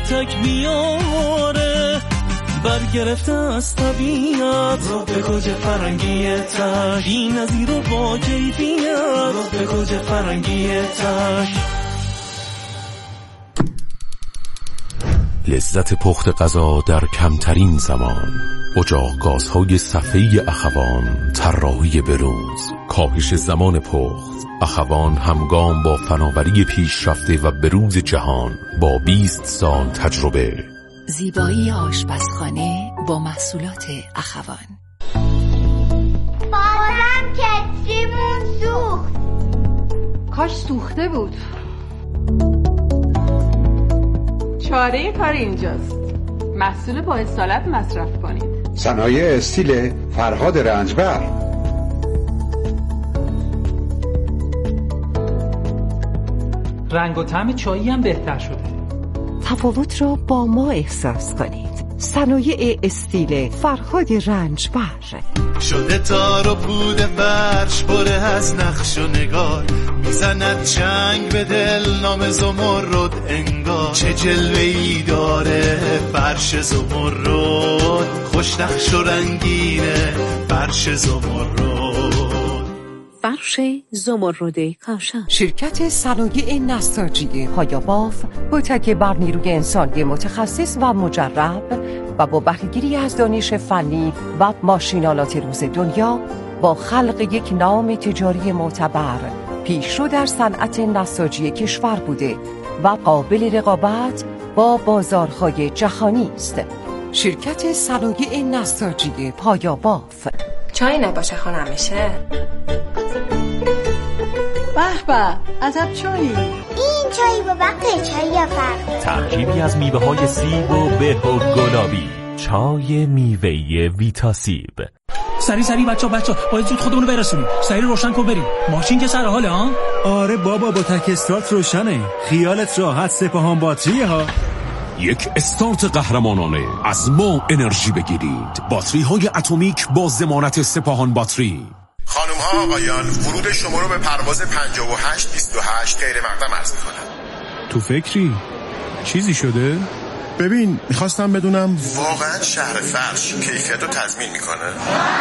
تک میاره، برگرفته از طبیعت رو به گوجه فرنگیتش، بی نظیر و با کیفیت رو به گوجه فرنگیتش. لذت پخت غذا در کمترین زمان، اجاق گازهای صفحه‌ای اخوان، طراحی بروز، کاهش زمان پخت. اخوان همگام با فناوری پیشرفته و بروز جهان با 20 سال تجربه. زیبایی آشپزخانه با محصولات اخوان. بازم کتریمون سوخت. کاش سوخته بود. چاره کار اینجاست. محصول با اصالت مصرف کنید. صنایع استیل فرهاد رنجبر. رنگ و طعم چایی هم بهتر شده. تفاوت را با ما احساس کنید. صنایع استیل فرهاد رنجبر. شده تار و پود فرش پره از نقش و نگار، میزند چنگ به دل نام زمرد انگار. چه جلوه‌ای داره فرش زمرد، خوش نقش و رنگینه فرش زمرد. فرش زمرد کاشان. شرکت صنایع نساجی پایاباف با تکیه بر نیروی انسانی متخصص و مجرب و با بهره‌گیری از دانش فنی و ماشینالات روز دنیا، با خلق یک نام تجاری معتبر پیشرو در صنعت نساجی کشور بوده و قابل رقابت با بازارهای جهانی است. شرکت صنایع نساجی پایاباف. چای نباشه خانم میشه؟ به به، عجب چایی. این چای با بقیه چایی یا فرق؟ ترکیبی از میوه های سیب و به و گلابی. چای میوه‌ای ویتاسیب. سری بچه باید زود خودمونو برسونیم. سری روشن کن بریم. ماشین که سر حاله ها؟ آره بابا، با تک استارت روشنه. خیالت راحت، سپاهان باتریه ها. یک استارت قهرمانانه. از ما انرژی بگیرید. باتری های اتمیک با ضمانت سپاهان باتری. خانم ها آقایان، ورود شما رو به پرواز 5828 غیر مقدم عرض می‌کنم. تو فکری؟ چیزی شده؟ ببین، میخواستم بدونم واقعا شهر فرش کیفیت رو تضمین میکنه؟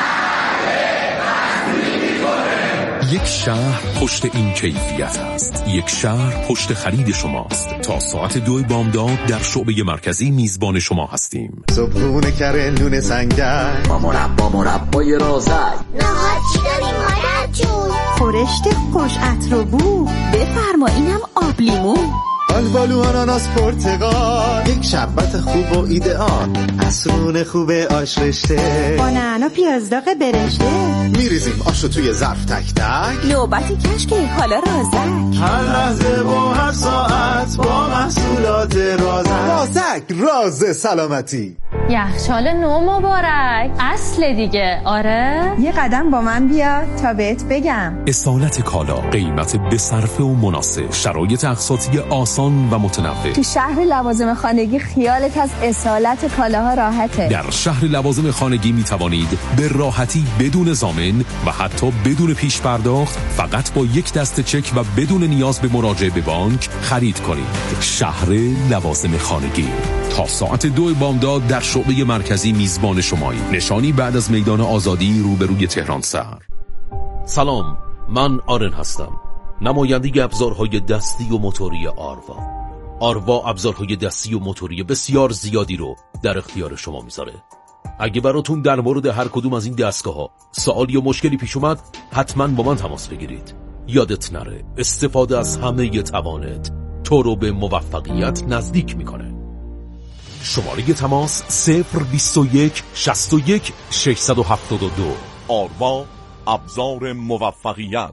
یک شهر پشت این کیفیت است. یک شهر پشت خرید شماست. تا ساعت 2 بامداد در شعبه مرکزی میزبان شما هستیم. صبحونه کره نون سنگر با مربای رازک. نهار چی داریم مادر جون؟ خورشت خوش عطر و بو. بفرما اینم آب لیمو. آلبالو آناناس پرتقال. یک شربت خوب و ایدئال. عصرون خوب آش رشته با نعنا پیاز داغ برشته. میریزیم آشو توی ظرف تک تک. نوبتی کشکی حالا رازک. هر لحظه و هر ساعت با محصولات رازک. راز سلامتی. یخچال نو مبارک. اصل دیگه. آره یه قدم با من بیا تا بهت بگم. اصالت کالا، قیمت به صرفه و مناسب، شرایط اقساطی آسان و متنوع. تو شهر لوازم خانگی خیالت از اصالت کالاها راحته. در شهر لوازم خانگی می توانید به راحتی بدون ضامن و حتی بدون پیش پرداخت، فقط با یک دسته چک و بدون نیاز به مراجعه به بانک خرید کنید. شهر لوازم خانگی تا ساعت 2 بامداد در شعبه مرکزی میزبان شمایی. نشانی بعد از میدان آزادی روبروی تهران سر. سلام، من آرن هستم، نماینده ابزارهای دستی و موتوری آروا ابزارهای دستی و موتوری بسیار زیادی رو در اختیار شما میذاره. اگه براتون در مورد هر کدوم از این دستگاه‌ها سوالی یا مشکلی پیش اومد، حتما با من تماس بگیرید. یادت نره استفاده از همه توانت تو رو به موفقیت نزدیک میکنه. شماره تماس 021 61 672. آروا ابزار موفقیت.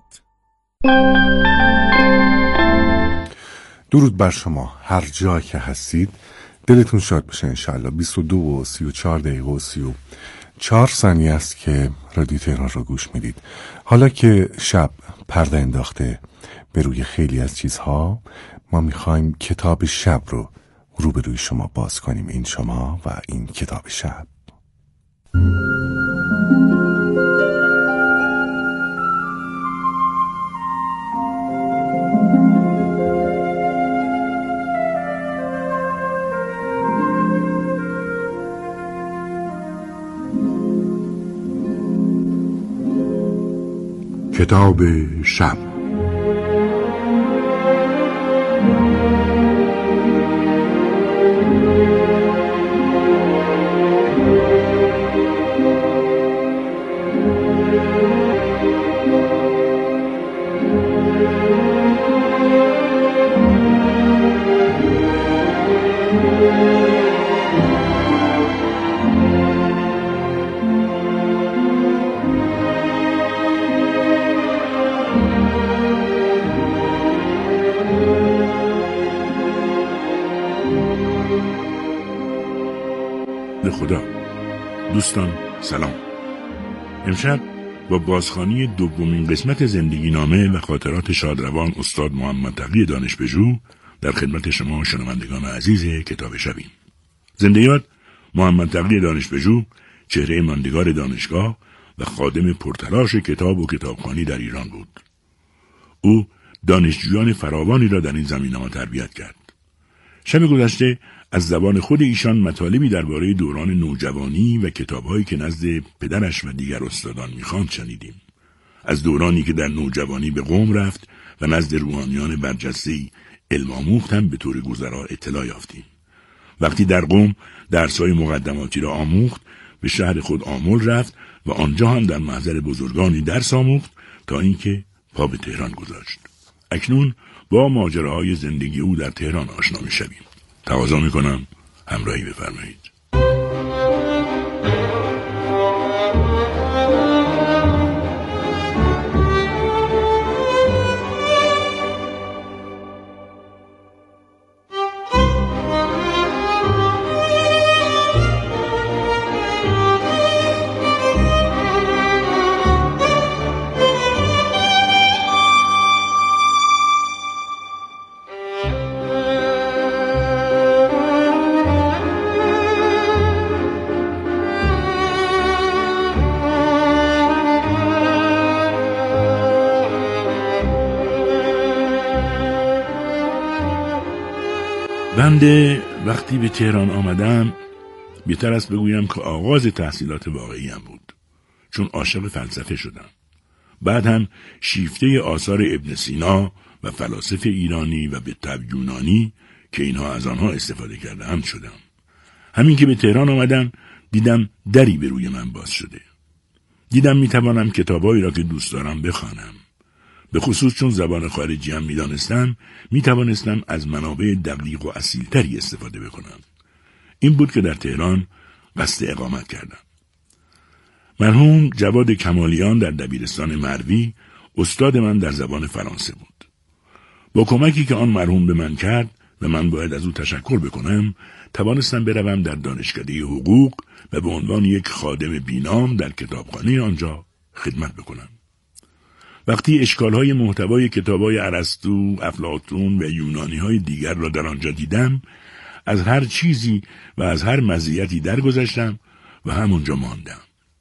درود بر شما هر جا که هستید، دلتون شاد بشه انشالله. 22 و 34 دقیقه و 34 ثانیه است که رادیو تهران را گوش میدید. حالا که شب پرده انداخته به روی خیلی از چیزها، ما میخوایم کتاب شب رو روبروی شما باز کنیم. این شما و این کتاب شب. کتاب شب. خدا. دوستان سلام. امشب با بازخوانی دومین قسمت زندگی نامه و خاطرات شادروان استاد محمد تقی دانشپژوه در خدمت شما شنوندگان عزیز کتاب شبیم. زندیات محمد تقی دانشپژوه چهره ماندگار دانشگاه و خادم پرتلاش کتاب و کتابخوانی در ایران بود. او دانشجویان فراوانی را در این زمینه‌ها تربیت کرد. شب گذشته از زبان خود ایشان مطالبی درباره دوران نوجوانی و کتاب‌هایی که نزد پدرش و دیگر استادان می‌خواند شنیدیم. از دورانی که در نوجوانی به قم رفت و نزد روحانیان برجسته‌ای علم آموخت هم به طور گذرا اطلاع یافتیم. وقتی در قم درس‌های مقدماتی را آموخت، به شهر خود آمل رفت و آنجا هم در محضر بزرگانی درس آموخت تا اینکه پا به تهران گذاشت. اکنون با ماجراهای زندگی او در تهران آشنا می‌شویم. تقاضا می‌کنم همراهی بفرمایید. بنده وقتی به تهران آمدم بهتر است بگویم که آغاز تحصیلات واقعیم بود، چون عاشق فلسفه شدم. بعد هم شیفته آثار ابن سینا و فلاسفه ایرانی و به طبع یونانی که اینها از آنها استفاده کرده‌اند شدم. همین که به تهران آمدم دیدم دری به روی من باز شده. دیدم میتوانم کتابایی را که دوست دارم بخوانم. به خصوص چون زبان خارجی هم میتوانستم از منابع دقیق و اصیلتری استفاده بکنم. این بود که در تهران قصد اقامت کردم. مرحوم جواد کمالیان در دبیرستان مروی استاد من در زبان فرانسه بود. با کمکی که آن مرحوم به من کرد و من باید از او تشکر بکنم، توانستم بروم در دانشکده حقوق و به عنوان یک خادم بینام در کتابخانه آنجا خدمت بکنم. وقتی اشکال‌های محتوای کتاب‌های ارسطو، افلاطون و یونانی‌های دیگر را در آنجا دیدم، از هر چیزی و از هر مزیتی درگذشتم و همونجا ماندم.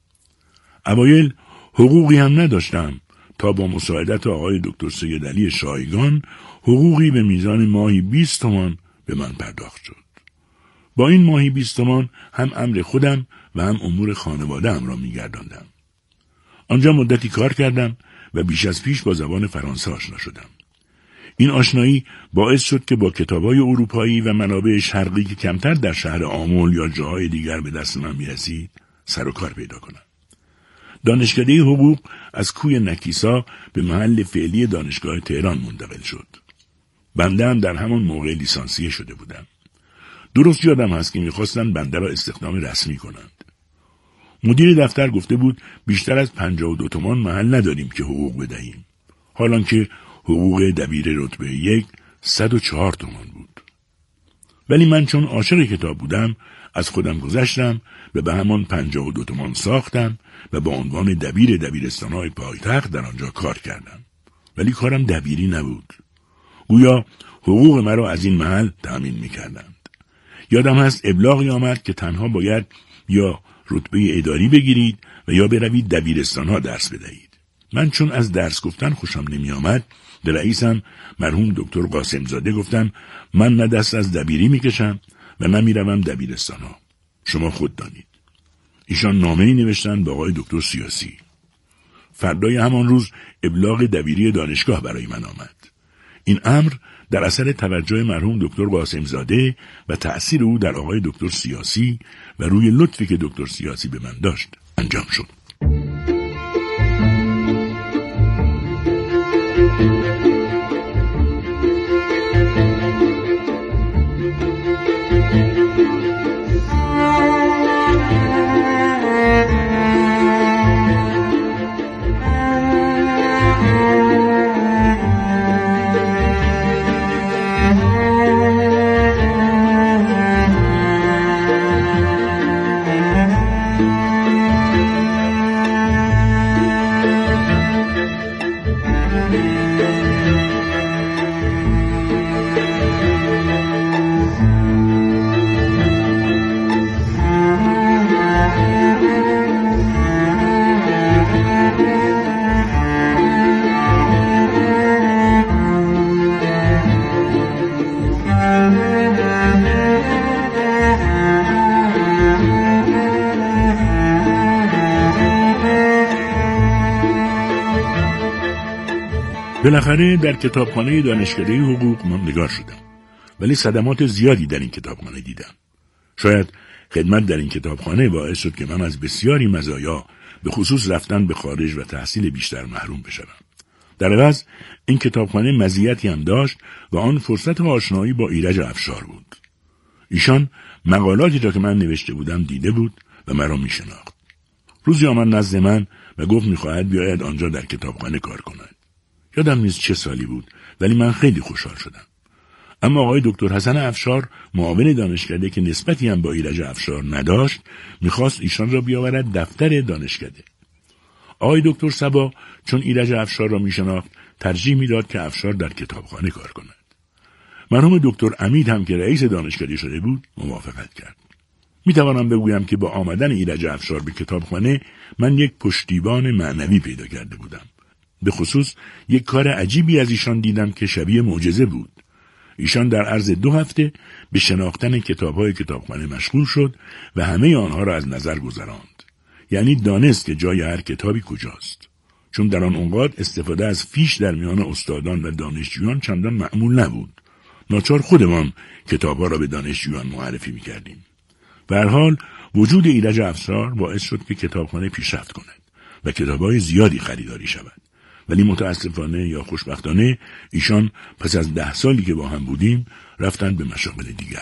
اوایل حقوقی هم نداشتم تا با مساعدت آقای دکتر سیدعلی شایگان حقوقی به میزان ماهی 20 تومان به من پرداخت شد. با این ماهی 20 تومان هم امر خودم و هم امور خانواده‌ام را می‌گرداندم. آنجا مدتی کار کردم و بیش از پیش با زبان فرانسه آشنا شدم. این آشنایی باعث شد که با کتاب‌های اروپایی و منابع شرقی که کمتر در شهر آمل یا جاهای دیگر به دست من می‌رسید سر و کار پیدا کنم. دانشکده حقوق از کوی نکیسا به محل فعلی دانشگاه تهران منتقل شد. بنده هم در همان موقع لیسانسیه شده بودم. درست یادم هست که می‌خواستن بنده را استخدام رسمی کنند. مدیر دفتر گفته بود بیشتر از 52 تومان محل نداریم که حقوق بدهیم. حالان که حقوق دبیر رتبه 1 104 تومان بود. ولی من چون عاشق کتاب بودم از خودم گذشتم و به همان 52 تومان ساختم و با عنوان دبیر دبیرستان‌های پایتخت در آنجا کار کردم. ولی کارم دبیری نبود. گویا حقوق مرا از این محل تأمین می‌کردند. یادم هست ابلاغی آمد که تنها باید یا رتبه اداری بگیرید و یا بروید دبیرستان‌ها درس بدهید. من چون از درس گفتن خوشم نمی آمد، به رئیسم مرحوم دکتر قاسم زاده گفتم من نه دست از دبیری میکشم و نه میروم فردای همان روز ابلاغ دبیری دانشگاه برای من آمد. این امر در اثر توجه مرحوم دکتر قاسم زاده و تأثیر او در آقای دکتر سیاسی و روی لطفی که دکتر سیاسی به من داشت انجام شد. بالاخره در کتابخانه دانشکده حقوق ماندگار شدم، ولی صدمات زیادی در این کتابخانه دیدم. شاید خدمت در این کتابخانه باعث شد که من از بسیاری مزایا به خصوص رفتن به خارج و تحصیل بیشتر محروم بشوم. در عوض این کتابخانه مزیتی هم داشت و آن فرصت آشنایی با ایرج افشار بود. ایشان مقالاتی را که من نوشته بودم دیده بود و مرا میشناخت. روزی آمد نزد من و گفت می‌خواهد بیاید آنجا در کتابخانه کار کند. یادم نیست چه سالی بود، ولی من خیلی خوشحال شدم. اما آقای دکتر حسن افشار، معاون دانشکده که نسبتی هم با ایرج افشار نداشت، میخواست ایشان را بیاورد دفتر دانشکده. آقای دکتر صبا چون ایرج افشار را میشناخت، ترجیح میداد که افشار در کتابخانه کار کند. مرحوم دکتر امید هم که رئیس دانشکده شده بود، موافقت کرد. میتوانم بگویم که با آمدن ایرج افشار به کتابخانه من یک پشتیبان معنوی پیدا کرده بودم. به خصوص یک کار عجیبی از ایشان دیدم که شبیه معجزه بود. ایشان در عرض 2 هفته به شناختن کتاب‌های کتابخانه مشغول شد و همه آنها را از نظر گذراند. یعنی دانست که جای هر کتابی کجاست. چون در آن اوقات استفاده از فیش در میان استادان و دانشجویان چندان معمول نبود. ناچار خودمان کتاب‌ها را به دانشجویان معرفی می‌کردیم. به هر حال وجود ایرج افشار باعث شد که کتابخانه پیشرفت کند و کتاب‌های زیادی خریداری شود. ولی متاسفانه یا خوشبختانه ایشان پس از 10 سالی که با هم بودیم رفتن به مشاغل دیگر.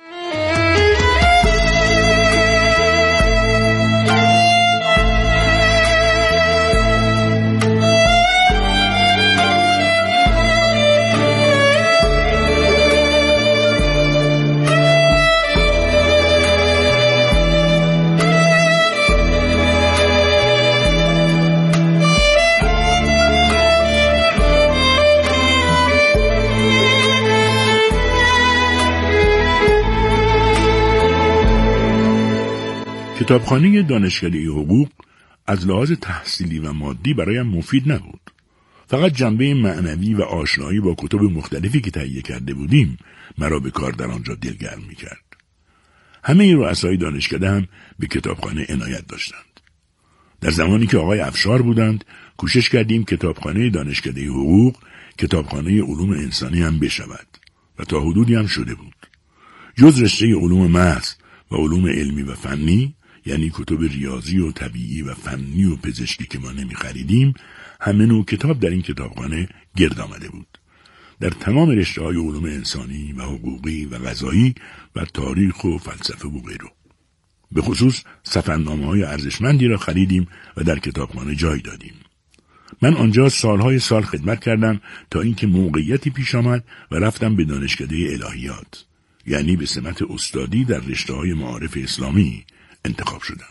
کتابخانه دانشکده حقوق از لحاظ تحصیلی و مادی برایم مفید نبود. فقط جنبه معنوی و آشنایی با کتب مختلفی که تهیه کرده بودیم مرا به کار در آنجا دلگرم می‌کرد. همه رؤسای دانشکده هم به کتابخانه عنایت داشتند. در زمانی که آقای افشار بودند، کوشش کردیم کتابخانه دانشکده حقوق کتابخانه علوم انسانی هم بشود و تا حدودی هم شده بود. جز رشته علوم محض و علوم علمی و فنی، یعنی کتب ریاضی و طبیعی و فنی و پزشکی که ما نمی خریدیم، همه نوع کتاب در این کتابخانه گرد آمده بود. در تمام رشته‌های علوم انسانی و حقوقی و قضایی و تاریخ و فلسفه و غیره. به خصوص سفرنامه‌های ارزشمندی را خریدیم و در کتابخانه جای دادیم. من آنجا سالهای سال خدمت کردم تا اینکه موقعیتی پیش آمد و رفتم به دانشکده الهیات، یعنی به سمت استادی در رشته‌های معارف اسلامی انتخاب شدم.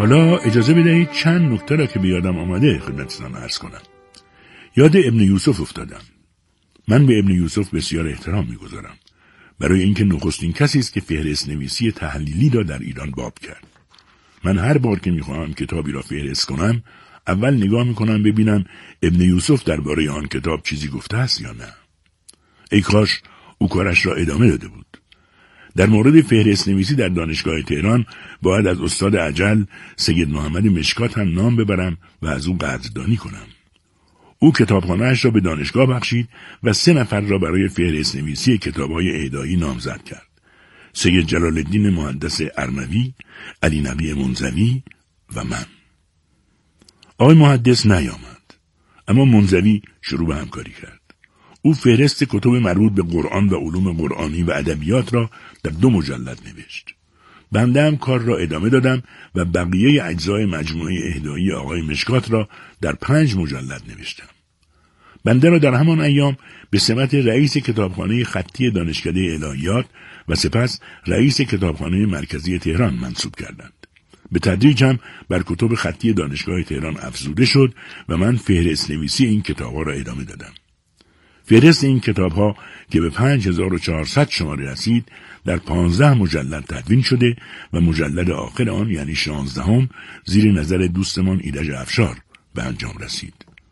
حالا اجازه بدهید چند نکته را که به یادم آمده خدمتتان عرض کنم. یاد ابن یوسف افتادم. من به ابن یوسف بسیار احترام می‌گذارم، برای اینکه نخستین کسی است که فهرست نویسی تحلیلی را در ایران باب کرد. من هر بار که می‌خواهم کتابی را فهرست کنم، اول نگاه می‌کنم ببینم ابن یوسف درباره آن کتاب چیزی گفته است یا نه. ای کاش او کارش را ادامه داده بود. در مورد فهرست نویسی در دانشگاه تهران باید از استاد اجل سید محمد مشکات هم نام ببرم و از او قدردانی کنم. او کتابخانه‌اش را به دانشگاه بخشید و 3 نفر را برای فهرست نویسی کتاب‌های اهدایی نامزد کرد: سید جلال الدین مهندس ارموی، علی نقی منزوی و من. آقای محدث نیامد، اما منزوی شروع به همکاری کرد. او فهرست کتب مربوط به قرآن و علوم قرآنی و ادبیات را در 2 مجلد نوشت. بنده هم کار را ادامه دادم و بقیه اجزای مجموعه اهدایی آقای مشکات را در 5 مجلد نوشتم. بنده را در همان ایام به سمت رئیس کتابخانه خطی دانشکده الهیات و سپس رئیس کتابخانه مرکزی تهران منصوب کردند. به تدریج هم بر کتب خطی دانشگاه تهران افزوده شد و من فهرست نویسی این کتاب‌ها را ادامه دادم. فهرست این کتاب‌ها که به 5400 شماره رسید در 15 مجلد تدوین شده و مجلد آخر آن یعنی 16 زیر نظر دوستمان ایرج افشار به انجام رسید.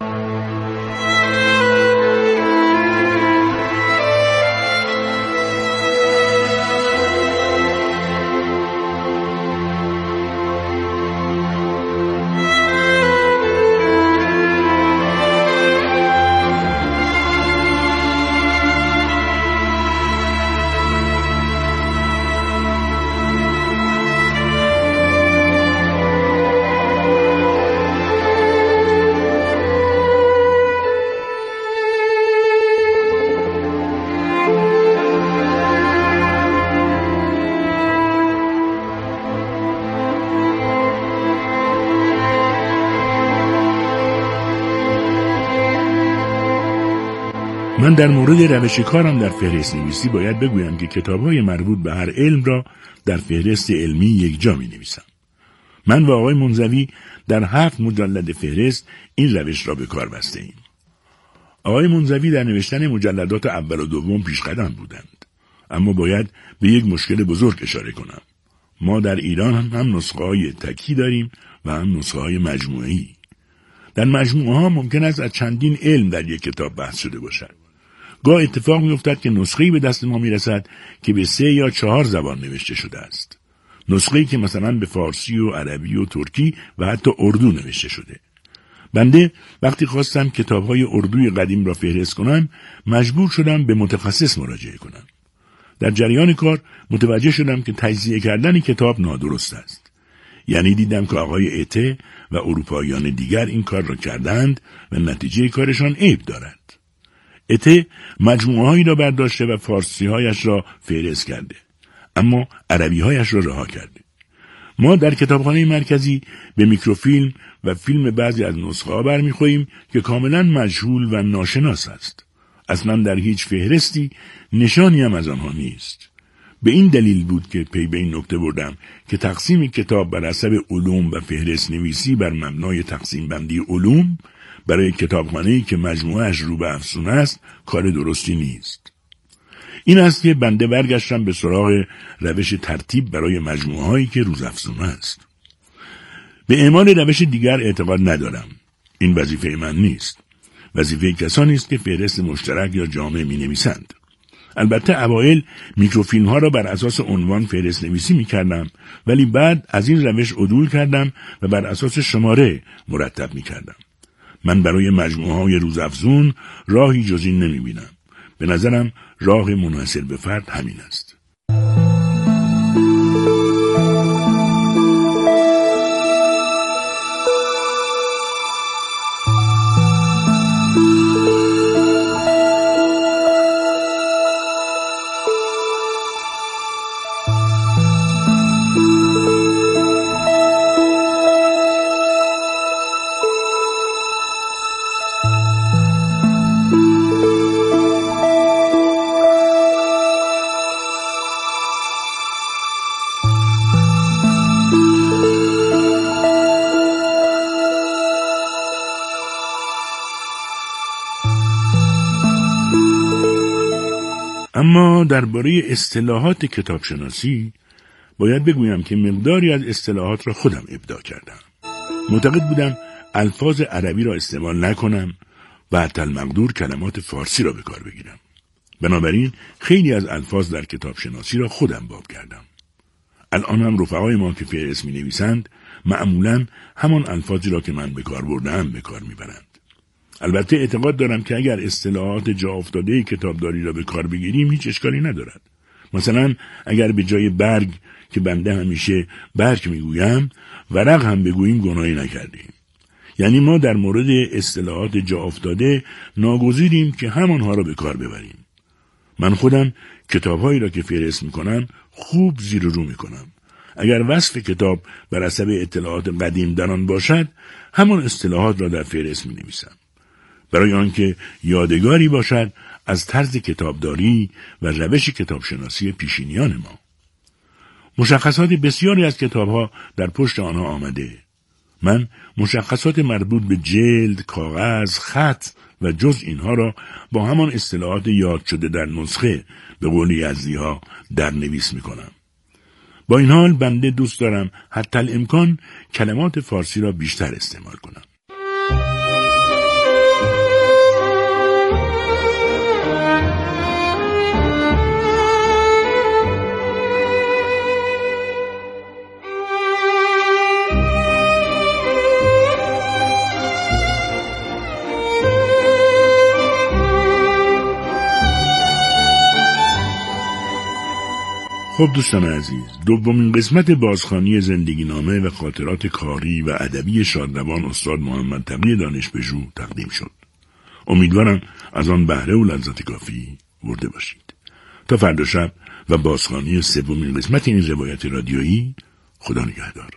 من در مورد روش کارم در فهرست نویسی باید بگویم که کتاب‌های مربوط به هر علم را در فهرست علمی یک جا می‌نویسم. من و آقای منزوی در 7 مجلد فهرست این روش را به کار بسته‌ایم. آقای منزوی در نوشتن مجلدات اول و دوم پیشقدم بودند، اما باید به یک مشکل بزرگ اشاره کنم. ما در ایران هم نسخه‌های تکی داریم و هم نسخه‌های مجموعه‌ای. در مجموعه‌ها ممکن است از چندین علم در یک کتاب بحث شده باشد. گاه اتفاق می‌افتد که نسخه‌ای به دست ما می‌رسد که به 3 یا 4 زبان نوشته شده است. نسخه‌ای که مثلا به فارسی و عربی و ترکی و حتی اردو نوشته شده. بنده وقتی خواستم کتاب‌های اردوی قدیم را فهرست کنم، مجبور شدم به متخصص مراجعه کنم. در جریان کار متوجه شدم که تجزیه کردن کتاب نادرست است. یعنی دیدم که آقای اته و اروپاییان دیگر این کار را کردند و نتیجه کارشان عیب دارد. اته مجموعه‌هایی را برداشته و فارسی‌هایش را فهرست کرده، اما عربی‌هایش را رها کرده. ما در کتابخانه مرکزی به میکروفیلم و فیلم بعضی از نسخه‌ها برمی‌خوریم که کاملاً مجهول و ناشناس است. اصلاً در هیچ فهرستی نشانی هم از آنها نیست. به این دلیل بود که پی به این نکته بردم که تقسیم کتاب بر حسب علوم و فهرست نویسی بر مبنای تقسیم بندی علوم برای کتابخانه‌ای که مجموعه‌اش رو به افزون است کار درستی نیست. این است که بنده برگشتم به سراغ روش ترتیب برای مجموعه‌هایی که روزافزون است. به اعمال روش دیگر اعتقاد ندارم. این وظیفه من نیست. وظیفه کسانی است که فهرست مشترک یا جامع می‌نویسند. البته اوایل میکروفیلم ها را بر اساس عنوان فهرست نویسی می‌کردم، ولی بعد از این روش عدول کردم و بر اساس شماره مرتب می‌کردم. من برای مجموعه‌های روزافزون راهی جز این نمی‌بینم. به نظرم راه منحصر به فرد همین است. اما درباره اصطلاحات کتابشناسی باید بگویم که مقداری از اصطلاحات را خودم ابداع کردم. معتقد بودم الفاظ عربی را استعمال نکنم و حتی المقدور کلمات فارسی را به کار بگیرم. بنابراین خیلی از الفاظ در کتابشناسی را خودم باب کردم. الان هم رفقای ما که فهرست می نویسند معمولاً همان الفاظی را که من به کار بردم به کار می برند. البته اعتقاد دارم که اگر اصطلاحات جا افتاده کتابداری را به کار بگیریم هیچ اشکالی ندارد. مثلا اگر به جای برگ که بنده همیشه برگ میگویم ورق هم بگوییم گناهی نکردیم. یعنی ما در مورد اصطلاحات جا افتاده ناگزیریم که همانها را به کار ببریم. من خودم کتابهایی را که فهرست میکنم خوب زیر و رو میکنم. اگر وصف کتاب بر حسب اطلاعات قدیم در آن باشد همان اصطلاحات را در فهرست مینویسم، برای آنکه یادگاری باشد از طرز کتابداری و روش کتابشناسی پیشینیان ما. مشخصات بسیاری از کتابها در پشت آنها آمده. من مشخصات مربوط به جلد، کاغذ، خط و جز اینها را با همان اصطلاحات یاد شده در نسخه به قول یزدی‌ها در نویس میکنم. با این حال بنده دوست دارم حتی الامکان کلمات فارسی را بیشتر استعمال کنم. خب دوستان عزیز، دومین قسمت بازخوانی زندگی نامه و خاطرات کاری و ادبی شادروان استاد محمد تقی دانشپژوه تقدیم شد. امیدوارم از آن بهره و لذت کافی برده باشید. تا فردا شب و بازخوانی سومین قسمت این روایت رادیویی، خدا نگهدار.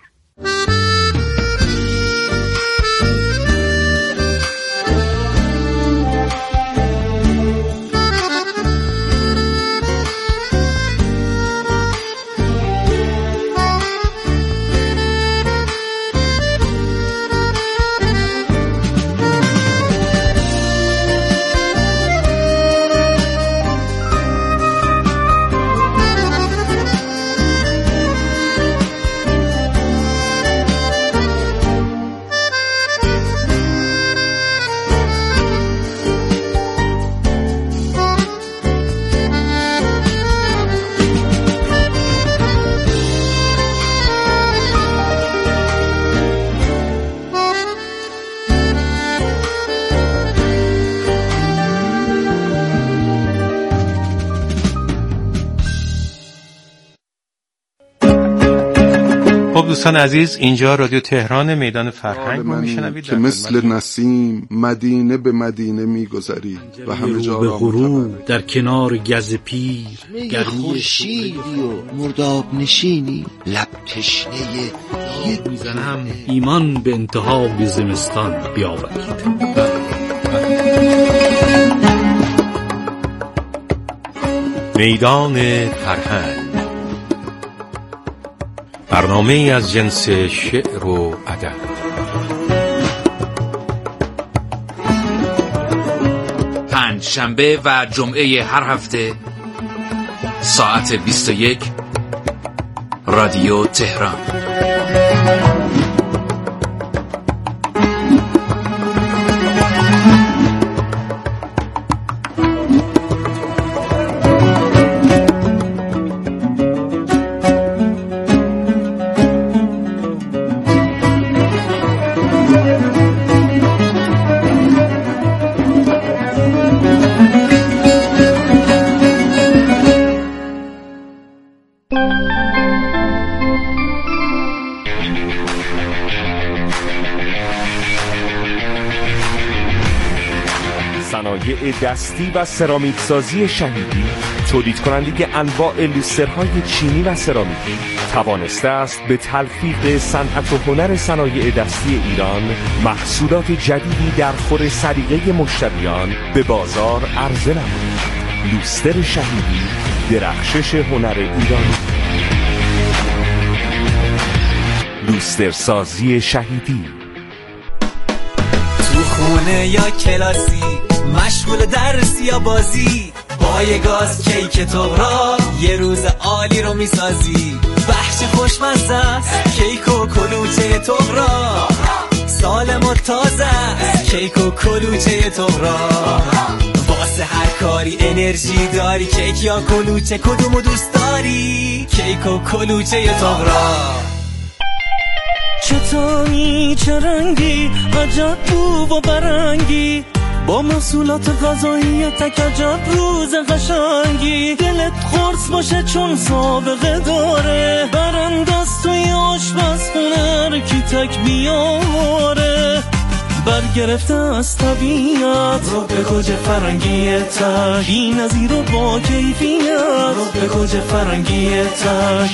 دوستان عزیز، اینجا رادیو تهران میدان فرهنگ ما میشنوید که مثل نسیم مدینه به مدینه میگذری و همه جا را غروب در کنار گز پیر گرمی خورشیدی و مرداب نشینی لب تشنه میزنم ایمان به انتها به زمستان بیاورید. میدان فرهنگ، برنامه از جنس شعر و ادب. پنجشنبه و جمعه هر هفته ساعت 21 رادیو تهران. صنایع دستی و سرامیک سازی شهیدی، تولید کننده انواع لوسترهای چینی و سرامیکی، توانسته است به تلفیق صنعت و هنر صنایع دستی ایران محصولات جدیدی در خور سلیقه مشتریان به بازار عرضه نماید. لوستر شهیدی، درخشش هنر ایرانی. لوستر سازی شهیدی. تو خونه یا کلاسی، مشغول درس یا بازی، با پای گاز کیک تورا یه روز عالی رو میسازی. بخش خوشمزه است کیک و کلوچه تورا، سالم و تازه است کیک و کلوچه تورا. واسه هر کاری انرژی داری، کیک یا کلوچه کدومو دوست داری؟ کیک و کلوچه تورا. چه طعمی چه رنگی، عجب بو و برنگی، با محصولات غذایی تک عجب روز قشنگی. دلت خورس باشه چون سابقه داره، برانداز توی آشپزخونه کی تک بیاره. برگرفته از طبیعت رو به گوجه فرنگی تک، بی نظیر و با کیفیت رو به گوجه فرنگی تک.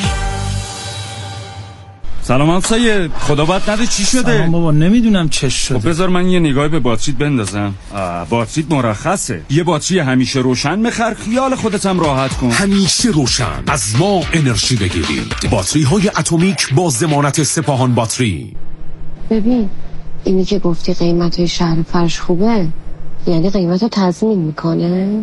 سلام سید، خدا بد نده چی شده؟ سلام بابا، نمیدونم چه شده. خب بذار من یه نگاهی به باتریت بندازم. باتریت مرخصه. یه باتری همیشه روشن بخر، خیال خودت هم راحت کن. همیشه روشن از ما انرژی بگیرید. باتری های اتمیک با ضمانت سپاهان باتری. ببین اینی که گفتی قیمت شهر فرش خوبه، یعنی قیمت رو تضمین میکنه؟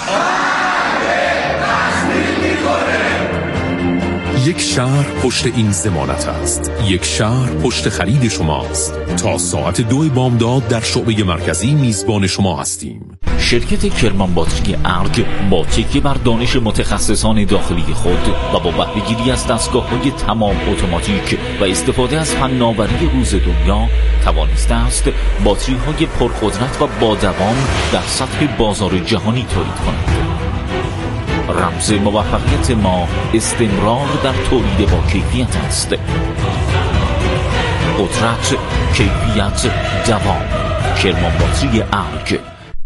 یک شهر پشت این ضمانت است. یک شهر پشت خرید شماست. تا ساعت 2 بامداد در شعبه مرکزی میزبان شما هستیم. شرکت کرمان باتری ارگ با تکیه بر دانش متخصصان داخلی خود و با بهره‌گیری از دستگاه‌های تمام اتوماتیک و استفاده از فناوری روز دنیا توانسته است باتری‌های پرقدرت و با دوام در سطح بازار جهانی تولید کند. رمز موفقیت ما استمرار در تولید با کیفیت است. قدرت، کیفیت، دوام. کرمان باتری ارگ.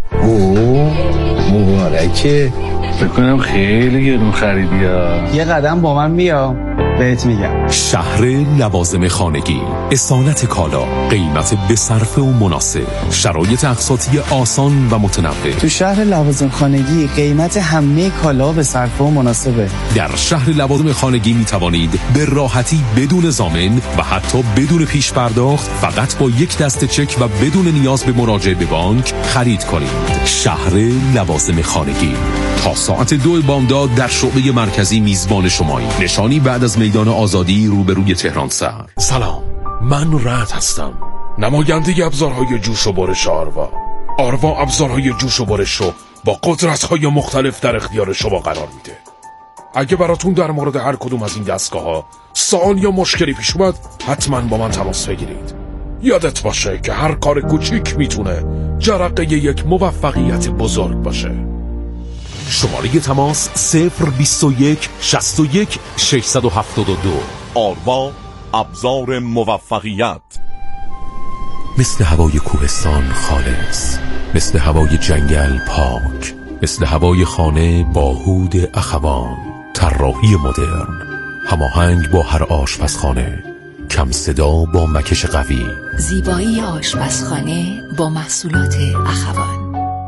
مبارکه. فکر کنم خیلی گرون خریدی ها. یه قدم با من بیا بهت میگم. شهر لوازم خانگی، اصالت کالا، قیمت بصرفه و مناسب، شرایط اقساطی آسان و متنوع. تو شهر لوازم خانگی قیمت همه کالا به صرفه و مناسبه. در شهر لوازم خانگی می توانید به راحتی بدون ضامن و حتی بدون پیش پرداخت فقط با یک دسته چک و بدون نیاز به مراجعه به بانک خرید کنید. شهر لوازم خانگی تا ساعت 2 بامداد در شعبه مرکزی میزبان شماییم. نشانی بعد از میدان آزادی روبروی تهران سر. سلام، من رعد هستم، نماینده ابزارهای جوش و برش آروا ابزارهای جوش و برش رو با قدرت‌های مختلف در اختیار شما قرار میده. اگه براتون در مورد هر کدوم از این دستگاه‌ها سوال یا مشکلی پیش اومد، حتما با من تماس بگیرید. یادت باشه که هر کار کوچیک میتونه جرقه یک موفقیت بزرگ باشه. شماره تماس 021 61 672. آروا ابزار موفقیت. مثل هوای کوهستان خالص، مثل هوای جنگل پاک، مثل هوای خانه با هود اخوان. طراحی مدرن، هماهنگ با هر آشپزخانه، کم صدا با مکش قوی. زیبایی آشپزخانه با محصولات اخوان.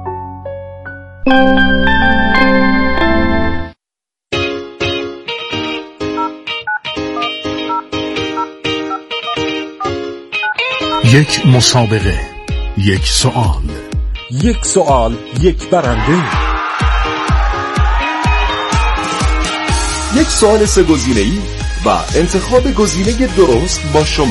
یک مسابقه، یک سوال، یک سوال، یک برنده. یک سوال 3 گزینه‌ای و انتخاب گزینه درست با شما.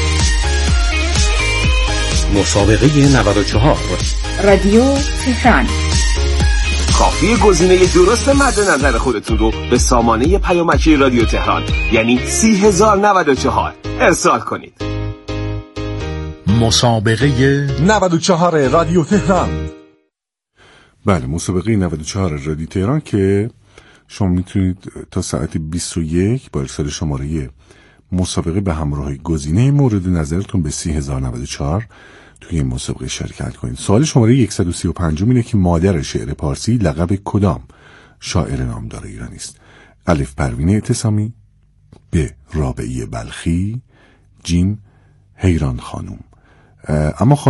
مسابقه 94 رادیو تهران. کافی گزینه درست مد نظر خودتون رو به سامانه پیامکی رادیو تهران یعنی 30094 ارسال کنید. مسابقه 94 رادیو تهران. بله، مسابقه 94 رادیو تهران که شما میتونید تا ساعت 21 با ارسال شماره مسابقه به همراه گزینه مورد نظرتون به 30094 توی این مسابقه شرکت کنید. سوال شماره 135 اینه که مادر شعر پارسی لقب کدام شاعر نامدار ایرانی است؟ الف پروین اعتصامی، ب رابعه بلخی، جیم حیران خانوم. اما